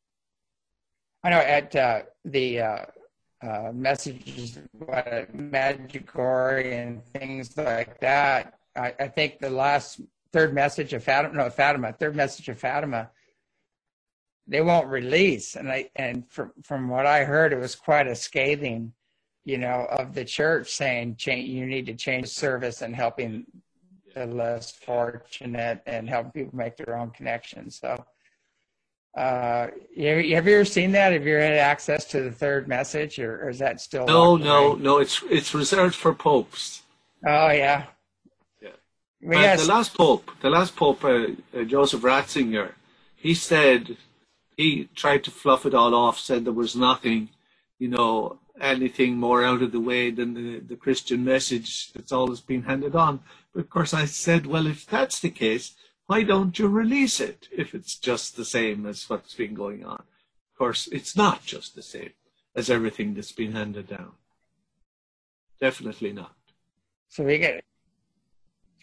I know at uh, the uh, uh, messages, uh, Medjugorje and things like that, I, I think the last third message of Fatima, no, Fatima, third message of Fatima, they won't release. And I, and from, from what I heard, it was quite a scathing, you know, of the church saying, change, you need to change service and helping the less fortunate and helping people make their own connections. So, uh, have you ever seen that? Have you had access to the third message, or, or is that still? No, no, away? no. It's it's reserved for popes. Oh yeah. Yeah. Well, yes. The last pope, the last pope, uh, uh, Joseph Ratzinger, he said he tried to fluff it all off. Said there was nothing, you know, anything more out of the way than the, the Christian message that's always been handed on. But of course, I said, well, if that's the case, why don't you release it if it's just the same as what's been going on? Of course, it's not just the same as everything that's been handed down. Definitely not. So we get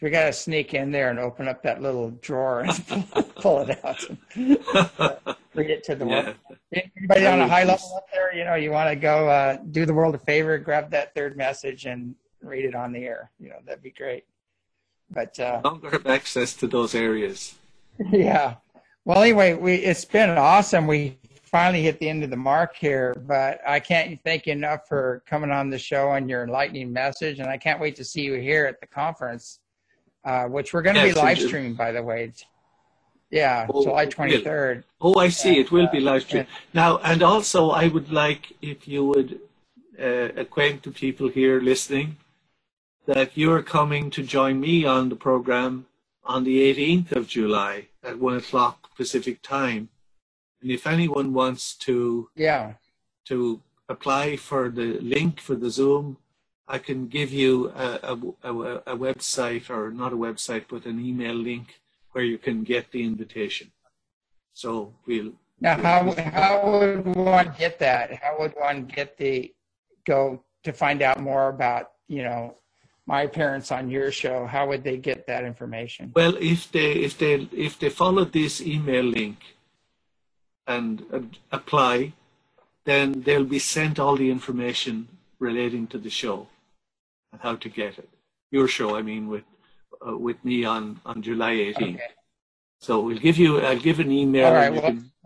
we got to sneak in there and open up that little drawer and pull it out and read it to the Yeah. world. Anybody on a high level up there, you know, you want to go uh, do the world a favor, grab that third message and read it on the air. You know, that'd be great. But uh, no longer have access to those areas. yeah. Well, anyway, we it's been awesome. We finally hit the end of the mark here, but I can't thank you enough for coming on the show and your enlightening message. And I can't wait to see you here at the conference. Uh, which we're going to Yes, be live indeed. streaming, by the way. Yeah, Oh, July it will. twenty-third. Oh, I see. It will be And, uh, live streamed. Now, and also I would like if you would uh, acquaint the people here listening that you're coming to join me on the program on the eighteenth of July at one o'clock Pacific time. And if anyone wants to Yeah, to apply for the link for the Zoom, I can give you a, a, a, a website, or not a website, but an email link where you can get the invitation. So we'll. now how how would one get that? How would one get the go to find out more about, you know, my appearance on your show? How would they get that information? Well, if they if they if they follow this email link and uh, apply, then they'll be sent all the information relating to the show and how to get it. Your show, I mean, with uh, with me on, on July eighteenth. Okay. So we'll give you I'll give an email All right. and you Well, can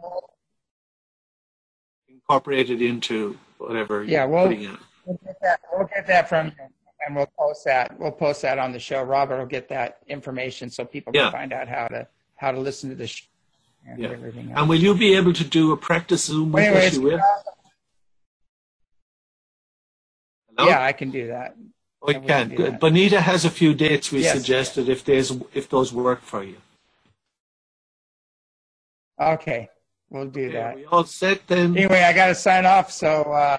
incorporate it into whatever yeah, you're we'll, putting out. we'll get that. We'll get that from you, and we'll post that. We'll post that on the show. Robert will get that information so people can Yeah. find out how to how to listen to the show and Yeah. everything else. And will you be able to do a practice Zoom with Anyway, us? it's You will? Hello? Yeah, I can do that. Oh, you we can. can do Good. that. Bonita has a few dates we Yes. suggested if there's if those work for you. Okay, we'll do Okay, that. are we all set then? Anyway, I got to sign off. So, uh,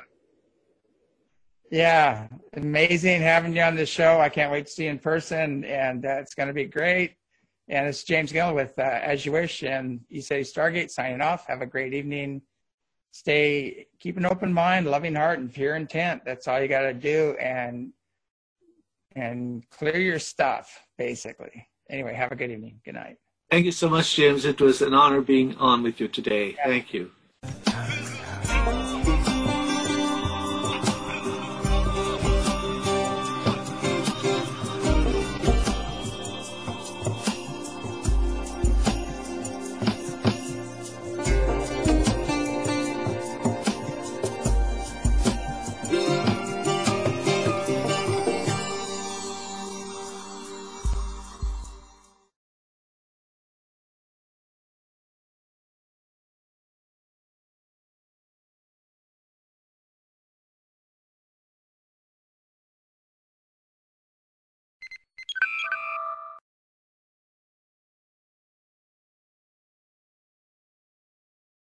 yeah, amazing having you on the show. I can't wait to see you in person, and uh, it's going to be great. And it's James Gill with uh, As You Wish and eCity Stargate signing off. Have a great evening. Stay, keep an open mind, loving heart, and pure intent. That's all you got to do, and and clear your stuff, basically. Anyway, have a good evening. Good night. Thank you so much, James. It was an honor being on with you today. Yeah. Thank you.